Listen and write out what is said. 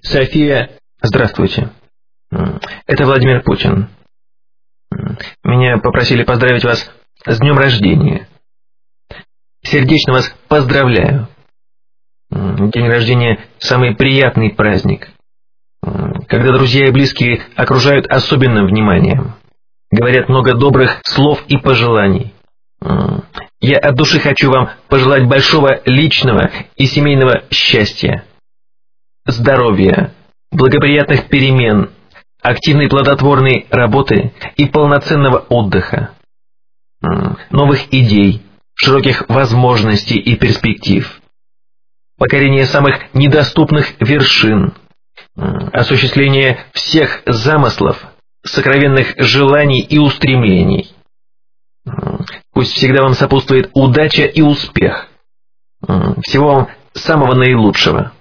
София, здравствуйте. Это Владимир Путин. Меня попросили поздравить вас с днем рождения. Сердечно вас поздравляю. День рождения – самый приятный праздник, когда друзья и близкие окружают особенным вниманием, говорят много добрых слов и пожеланий. Я от души хочу вам пожелать большого личного и семейного счастья, здоровья, благоприятных перемен, активной плодотворной работы и полноценного отдыха, новых идей, широких возможностей и перспектив, покорения самых недоступных вершин, осуществления всех замыслов, сокровенных желаний и устремлений. Пусть всегда вам сопутствует удача и успех. Всего вам самого наилучшего.